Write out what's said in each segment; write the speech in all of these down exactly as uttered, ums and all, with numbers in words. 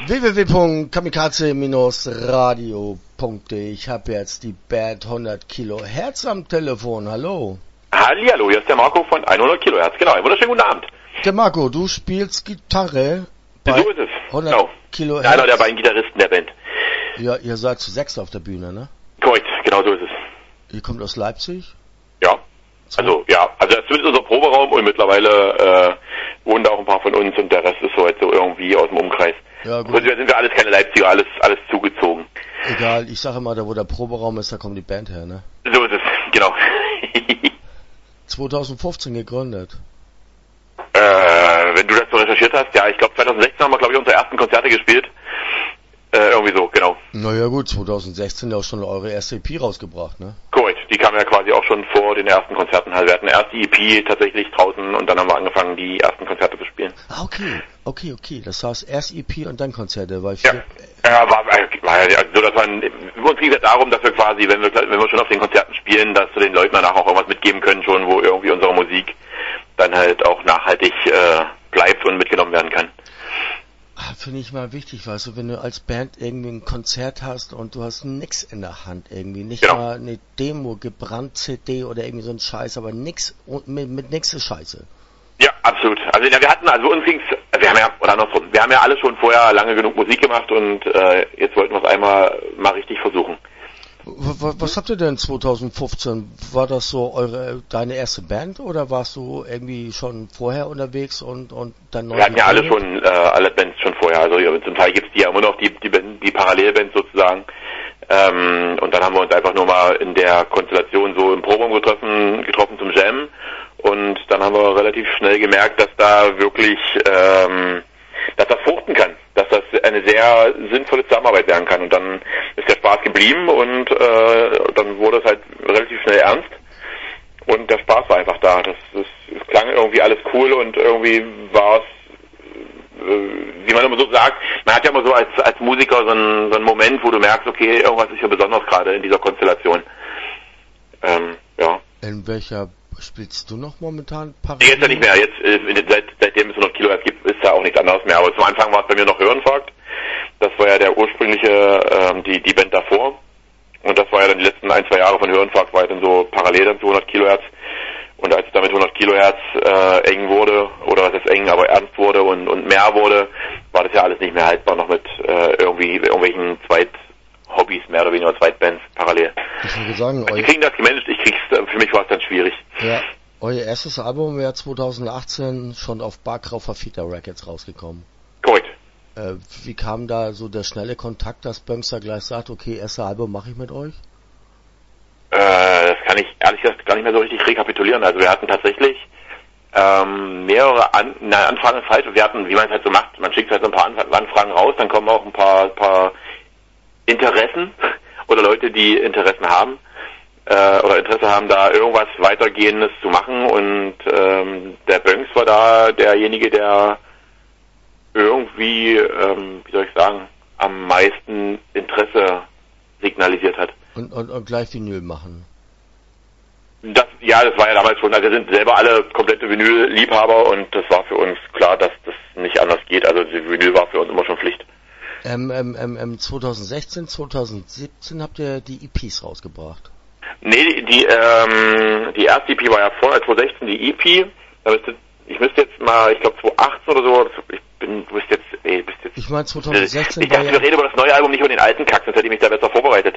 w w w punkt kamikaze radio punkt de. Ich habe jetzt die Band hundert Kilohertz am Telefon. Hallo. Hallihallo, hier ist der Marco von hundert Kilohertz. Genau, einen wunderschönen guten Abend. Der Marco, du spielst Gitarre bei so ist es. hundert genau. Kilohertz. Einer der beiden Gitarristen der Band. Ja, ihr seid zu sechs auf der Bühne, ne? Korrekt, genau so ist es. Ihr kommt aus Leipzig? Ja. Also, ja, also das ist zumindest unser Proberaum und mittlerweile äh, wohnen da auch ein paar von uns und der Rest ist so halt so irgendwie aus dem Umkreis. Ja, gut. Und wir sind wir alles keine Leipziger, alles alles zugezogen. Egal, ich sage immer, da wo der Proberaum ist, da kommt die Band her, ne? So ist es, genau. zwanzig fünfzehn gegründet. Äh, wenn du das so recherchiert hast, ja, ich glaube zwanzig sechzehn haben wir, glaube ich, unsere ersten Konzerte gespielt. Äh, irgendwie so, genau. Naja gut, zwanzig sechzehn ja auch schon eure erste E P rausgebracht, ne? Korrekt, die kam ja quasi auch schon vor den ersten Konzerten. Also wir hatten erst die E P tatsächlich draußen und dann haben wir angefangen, die ersten Konzerte zu spielen. Ah, okay, okay, okay. Das heißt erst E P und dann Konzerte, weil ja. Ja, war, war ja so, dass man, uns ging es darum, dass wir quasi, wenn wir, wenn wir schon auf den Konzerten spielen, dass wir den Leuten danach auch irgendwas mitgeben können schon, wo irgendwie unsere Musik dann halt auch nachhaltig äh, bleibt und mitgenommen werden kann. Finde ich mal wichtig, weißt du, wenn du als Band irgendwie ein Konzert hast und du hast nix in der Hand irgendwie, nicht genau. mal eine Demo, gebrannt C D oder irgendwie so ein Scheiß, aber nix, mit, mit nix ist Scheiße. Ja, absolut. Also ja, wir hatten, also uns ging's, wir haben ja, oder andersrum, wir haben ja alle schon vorher lange genug Musik gemacht und äh, jetzt wollten wir es einmal mal richtig versuchen. Was, was habt ihr denn zwanzig fünfzehn? War das so eure, deine erste Band oder warst du irgendwie schon vorher unterwegs und, und dann neu? Wir hatten ja alle schon, äh, alle Bands schon vorher, also ja, zum Teil gibt's die ja immer noch, die, die, die Parallelbands sozusagen. Ähm, und dann haben wir uns einfach nur mal in der Konstellation so im Proberaum getroffen, getroffen zum Jam und dann haben wir relativ schnell gemerkt, dass da wirklich, ähm, dass das fruchten kann, dass das eine sehr sinnvolle Zusammenarbeit werden kann und dann ist der Spaß geblieben und äh, dann wurde es halt relativ schnell ernst und der Spaß war einfach da. Das, das, es klang irgendwie alles cool und irgendwie war es, äh, wie man immer so sagt, man hat ja immer so als als Musiker so einen, so einen Moment, wo du merkst, okay, irgendwas ist ja besonders gerade in dieser Konstellation. Ähm, ja. In welcher spielst du noch momentan parallel? Jetzt ja nicht mehr. Jetzt äh, seit, seitdem es nur noch Kilohertz gibt, ist da auch nichts anderes mehr. Aber zum Anfang war es bei mir noch Hörenfakt. Das war ja der ursprüngliche, ähm, die die Band davor. Und das war ja dann die letzten ein, zwei Jahre von Hörenfakt, war ja dann so parallel dann zu hundert Kilohertz. Und als es dann mit hundert Kilohertz äh, eng wurde, oder was ist eng, aber ernst wurde und und mehr wurde, war das ja alles nicht mehr haltbar noch mit äh, irgendwie irgendwelchen Zweit Hobbys, mehr oder weniger Zweitbands parallel. Ich würde sagen, die kriegen das gemanagt, ich krieg's, für mich war es dann schwierig. Ja, euer erstes Album wäre zwanzig achtzehn schon auf Barkraufer Fita Records rausgekommen. Korrekt. Äh, wie kam da so der schnelle Kontakt, dass Böngster gleich sagt, okay, erstes Album mache ich mit euch? Äh, das kann ich ehrlich gesagt gar nicht mehr so richtig rekapitulieren. Also wir hatten tatsächlich ähm, mehrere An na, Anfragen, falsch. Wir hatten, wie man es halt so macht, man schickt halt so ein paar Anfragen raus, dann kommen auch ein paar, paar Interessen oder Leute, die Interessen haben äh, oder Interesse haben, da irgendwas Weitergehendes zu machen und ähm, der Bönks war da derjenige, der irgendwie, ähm, wie soll ich sagen, am meisten Interesse signalisiert hat. Und, und, und gleich Vinyl machen? Das, ja, das war ja damals schon, also wir sind selber alle komplette Vinyl-Liebhaber und das war für uns klar, dass das nicht anders geht, also die Vinyl war für uns immer schon Pflicht. Ähm, ähm, ähm, zwanzig sechzehn, zwanzig siebzehn habt ihr die E Ps rausgebracht? Nee, die, die, ähm, die erste E P war ja vor, zwanzig sechzehn die E P. Da müsste, ich müsste jetzt mal, ich glaube zwanzig achtzehn oder so, ich bin, du bist jetzt, ey, bist jetzt... Ich meine zwanzig sechzehn Ich dachte, wir reden über das neue Album, nicht über den alten Kack, sonst hätte ich mich da besser vorbereitet.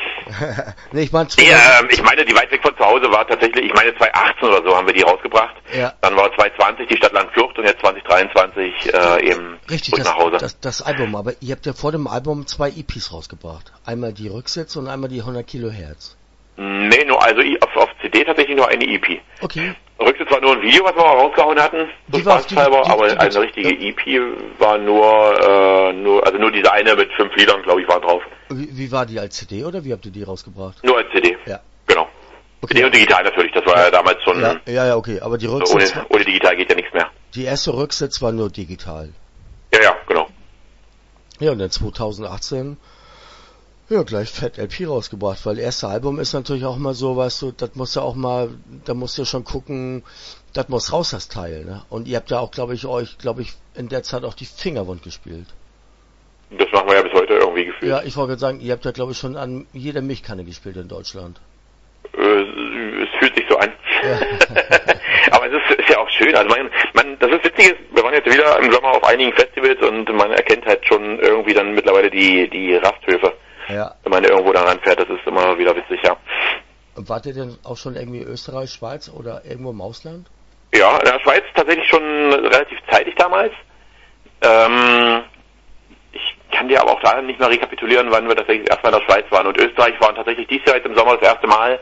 nee, ich meine nee, ähm, ich meine, die weit weg von zu Hause war tatsächlich, ich meine zwanzig achtzehn oder so haben wir die rausgebracht. Ja. Dann war zwanzig zwanzig die Stadtland Flucht und jetzt zwanzig dreiundzwanzig äh, eben Richtig, das, nach Hause. Das, das Album, aber ihr habt ja vor dem Album zwei E Ps rausgebracht. Einmal die Rücksätze und einmal die hundert Kilohertz. Nee, nur, also auf, auf C D tatsächlich nur eine E P. Okay. Rücksitz war nur ein Video, was wir mal rausgehauen hatten, so spaßhalber, aber die, eine richtige ja. E P war nur, äh, nur, also nur diese eine mit fünf Liedern, glaube ich, war drauf. Wie, wie war die, als C D oder wie habt ihr die rausgebracht? Nur als C D. Ja. Genau. Okay. C D und digital natürlich, das war ja, ja damals schon... Ja, ja, ja, okay, aber die Rücksitz... Ohne, ohne digital geht ja nichts mehr. Die erste Rücksitz war nur digital. Ja, ja, genau. Ja, und dann zwanzig achtzehn... Ja, gleich fett L P rausgebracht, weil das erste Album ist natürlich auch mal so, weißt du, das musst du auch mal, da musst du schon gucken, das muss raus, das Teil, ne? Und ihr habt ja auch, glaube ich, euch, glaube ich, in der Zeit auch die Finger wund gespielt. Das machen wir ja bis heute irgendwie gefühlt. Ja, ich wollte gerade sagen, ihr habt ja glaube ich schon an jeder Milchkanne gespielt in Deutschland. Äh, es fühlt sich so an. Ja. Aber es ist, ist ja auch schön. Also man, man, das ist witzig, wir waren jetzt wieder im Sommer auf einigen Festivals und man erkennt halt schon irgendwie dann mittlerweile die, die Rasthöfe. Ja. Wenn man irgendwo da ranfährt, das ist immer wieder witzig, ja. Und wart ihr denn auch schon irgendwie Österreich, Schweiz oder irgendwo im Ausland? Ja, in der Schweiz tatsächlich schon relativ zeitig damals. Ähm, ich kann dir aber auch da nicht mehr rekapitulieren, wann wir tatsächlich erstmal in der Schweiz waren. Und Österreich waren tatsächlich dieses Jahr jetzt im Sommer das erste Mal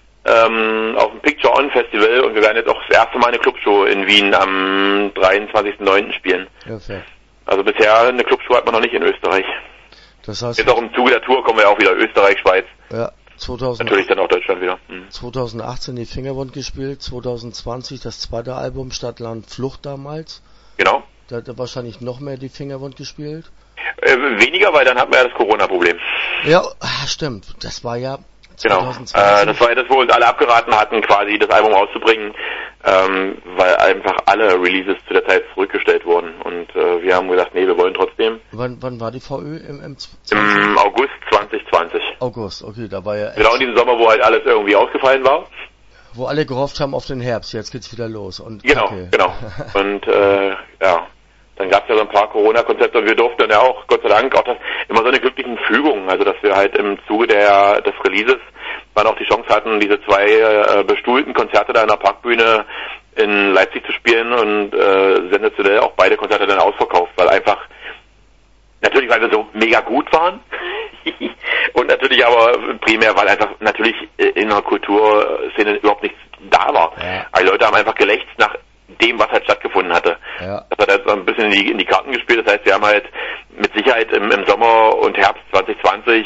ähm, auf dem Picture On Festival und wir werden jetzt auch das erste Mal eine Clubshow in Wien am dreiundzwanzigsten neunten spielen. Ja, fair. Also bisher eine Clubshow hat man noch nicht in Österreich. Das heißt, jetzt auch im Zuge der Tour kommen wir auch wieder Österreich, Schweiz. Ja, zweitausend natürlich dann auch Deutschland wieder. Mhm. zweitausendachtzehn die Fingerwund gespielt, zwanzig zwanzig das zweite Album Stadtland Flucht damals. Genau. Da hat er wahrscheinlich noch mehr die Fingerwund gespielt. Äh, weniger, weil dann hatten wir ja das Corona-Problem. Ja, stimmt. Das war ja Genau. Äh, das war ja das, wo uns alle abgeraten hatten, quasi das Album rauszubringen, ähm, weil einfach alle Releases zu der Zeit zurückgestellt wurden. Und äh, wir haben gesagt, nee, wir wollen trotzdem. Wann, wann war die V Ö? Im, im, Im August zwanzig zwanzig. August, okay, da war ja echt, genau in diesem Sommer, wo halt alles irgendwie ausgefallen war. Wo alle gehofft haben auf den Herbst, jetzt geht's wieder los. Und genau, Kacke. genau. Und äh, ja, dann gab es ja so ein paar Corona-Konzepte und wir durften dann ja auch, Gott sei Dank, auch das immer so eine glücklichen Fügung, also dass wir halt im Zuge der des Releases dann auch die Chance hatten, diese zwei äh, bestuhlten Konzerte da in der Parkbühne in Leipzig zu spielen und äh, sensationell auch beide Konzerte dann ausverkauft, weil einfach, natürlich weil wir so mega gut waren und natürlich aber primär, weil einfach natürlich in der Kulturszene überhaupt nichts da war. Ja. Also die Leute haben einfach gelächzt nach dem, was halt stattgefunden hatte. Ja. Das hat halt so ein bisschen in die, in die Karten gespielt. Das heißt, wir haben halt mit Sicherheit im, im Sommer und Herbst zwanzig zwanzig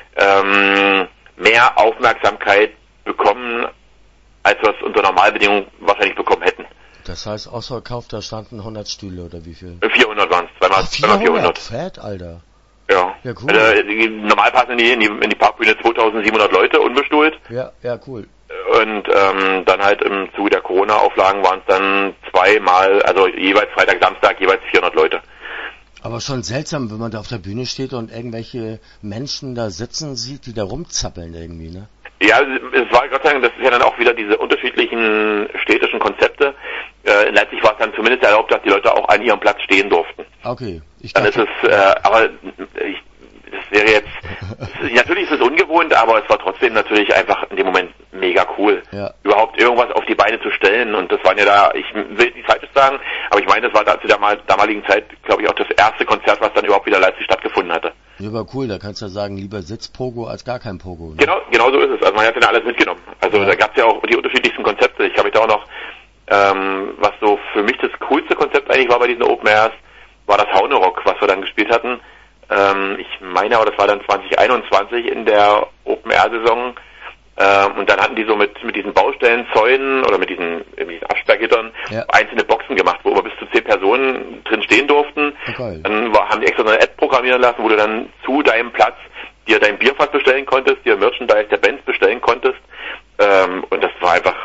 ähm, mehr Aufmerksamkeit bekommen, als wir es unter Normalbedingungen wahrscheinlich bekommen hätten. Das heißt, ausverkauft, da standen hundert Stühle oder wie viel? vierhundert waren es, zweimal, Ach, zweimal vierhundert. Fett, Alter. Ja. Ja, cool. Also, die, normal passen in die, in die, in die Parkbühne zweitausendsiebenhundert Leute unbestuhlt. Ja, ja, cool. Und ähm, dann halt im Zuge der Corona-Auflagen waren es dann zweimal, also jeweils Freitag, Samstag, jeweils vierhundert Leute. Aber schon seltsam, wenn man da auf der Bühne steht und irgendwelche Menschen da sitzen sieht, die da rumzappeln irgendwie, ne? Ja, es war Gott sei Dank, das ist ja dann auch wieder diese unterschiedlichen städtischen Konzepte. Äh, in Leipzig war es dann zumindest erlaubt, dass die Leute auch an ihrem Platz stehen durften. Okay. Ich dann dachte, ist es, äh, aber ich, das wäre jetzt, natürlich ist es ungewohnt, aber es war trotzdem natürlich einfach in dem Moment mega cool, ja. überhaupt irgendwas auf die Beine zu stellen. Und das waren ja da, ich will nicht falsch sagen, aber ich meine, das war da zu der damaligen Zeit, glaube ich, auch das erste Konzert, was dann überhaupt wieder Leipzig stattgefunden hatte. Ja, war cool, da kannst du ja sagen, lieber Sitzpogo als gar kein Pogo. Ne? Genau, genau so ist es. Also man hat ja alles mitgenommen. Also ja. Da gab es ja auch die unterschiedlichsten Konzepte. Ich kann mich da auch noch, ähm, was so für mich das coolste Konzept eigentlich war bei diesen Open Airs, war das Haunerock, was wir dann gespielt hatten. Ähm, ich meine aber, das war dann zwanzig einundzwanzig in der Open Air Saison. Ähm, und dann hatten die so mit mit diesen Baustellenzäunen oder mit diesen, mit diesen Absperrgittern ja. einzelne Boxen gemacht, wo wir bis zu zehn Personen drin stehen durften. Okay. Dann war, haben die extra so eine App programmieren lassen, wo du dann zu deinem Platz dir dein Bierfass bestellen konntest, dir Merchandise der Bands bestellen konntest. Ähm, und das war einfach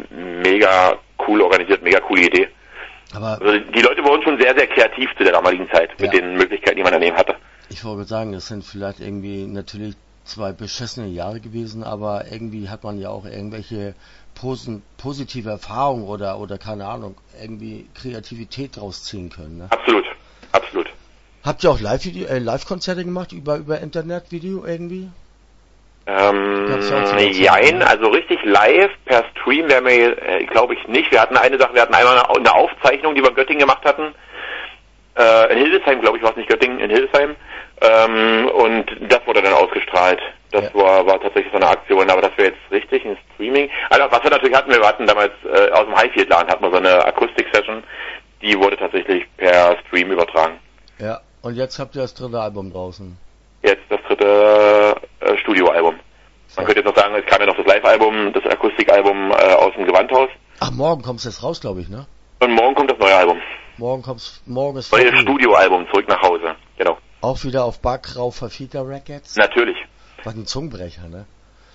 mega cool organisiert, mega coole Idee. Aber also die Leute wurden schon sehr, sehr kreativ zu der damaligen Zeit mit ja. den Möglichkeiten, die man daneben hatte. Ich wollte sagen, das sind vielleicht irgendwie natürlich zwei beschissene Jahre gewesen, aber irgendwie hat man ja auch irgendwelche posen, positive Erfahrungen oder oder keine Ahnung, irgendwie Kreativität draus ziehen können. Ne? Absolut, absolut. Habt ihr auch Live-Video, äh, Live-Konzerte gemacht über über Internetvideo irgendwie? Ähm, jein, also richtig live per Stream wären wir, äh, glaube ich nicht. Wir hatten eine Sache, wir hatten einmal eine Aufzeichnung, die wir in Göttingen gemacht hatten. Äh, in Hildesheim, glaube ich, war es nicht Göttingen, in Hildesheim. Ähm, und das wurde dann ausgestrahlt. Das ja. war, war tatsächlich so eine Aktion, aber das wäre jetzt richtig ein Streaming. Also was wir natürlich hatten, wir hatten damals äh, aus dem Highfield-Laden hatten wir so eine Akustik-Session, die wurde tatsächlich per Stream übertragen. Ja, und jetzt habt ihr das dritte Album draußen. Jetzt das dritte äh, Studioalbum. Man könnte jetzt noch sagen, es kam ja noch das Live-Album, das Akustikalbum äh, aus dem Gewandhaus. Ach, morgen kommt es jetzt raus, glaube ich, ne? Und morgen kommt das neue Album. Morgen kommt's, morgen ist Neues Studioalbum, zurück nach Hause, genau. Auch wieder auf Backrau Verfita Records? Natürlich. Was ein Zungenbrecher, ne?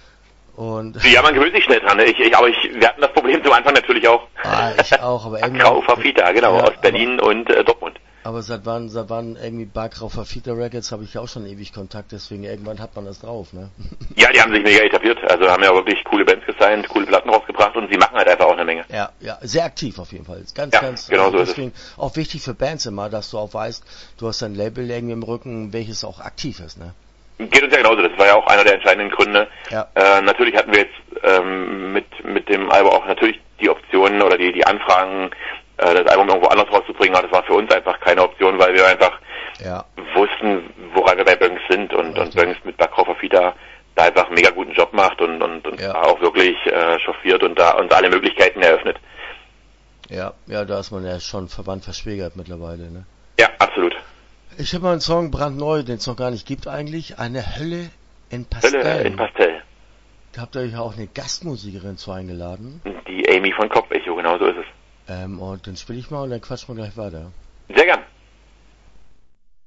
Und ja, man gewöhnt sich schnell dran, ne? Ich, ich, aber ich, wir hatten das Problem zum Anfang natürlich auch. Ah, ich auch, aber irgendwann... Backrau Verfita, genau, ja, aus Berlin aber, und äh, Dortmund. Aber seit wann, seit wann irgendwie Barkraufer Feeder Records habe ich ja auch schon ewig Kontakt, deswegen irgendwann hat man das drauf, ne? Ja, die haben sich mega etabliert, also haben ja wirklich coole Bands gesigned, coole Platten rausgebracht und sie machen halt einfach auch eine Menge. Ja, ja, sehr aktiv auf jeden Fall. Ganz, ja, ganz, genau also so deswegen ist es. auch wichtig für Bands immer, dass du auch weißt, du hast ein Label irgendwie im Rücken, welches auch aktiv ist, ne? Geht uns ja genauso, das war ja auch einer der entscheidenden Gründe. Ja. Äh, natürlich hatten wir jetzt ähm, mit mit dem Album auch natürlich die Optionen oder die die Anfragen, äh, das Album irgendwo anders rauszubringen, aber das war für uns einfach keine Option, weil wir einfach ja. wussten, woran wir bei Bönks sind und, und Bönks mit Barkraufer Feeder da einfach einen mega guten Job macht und, und, und ja. da auch wirklich äh, chauffiert und da uns alle Möglichkeiten eröffnet. Ja, ja, da ist man ja schon verwandt verschwägert mittlerweile, ne? Ja, absolut. Ich habe mal einen Song brandneu, den es noch gar nicht gibt eigentlich, Eine Hölle in Pastell. Hölle in Pastell. Da habt ihr euch auch eine Gastmusikerin zu eingeladen. Die Amy von Kopfecho, genau so ist es. Ähm, und den spiele ich mal und dann quatschen wir gleich weiter. Sehr gern.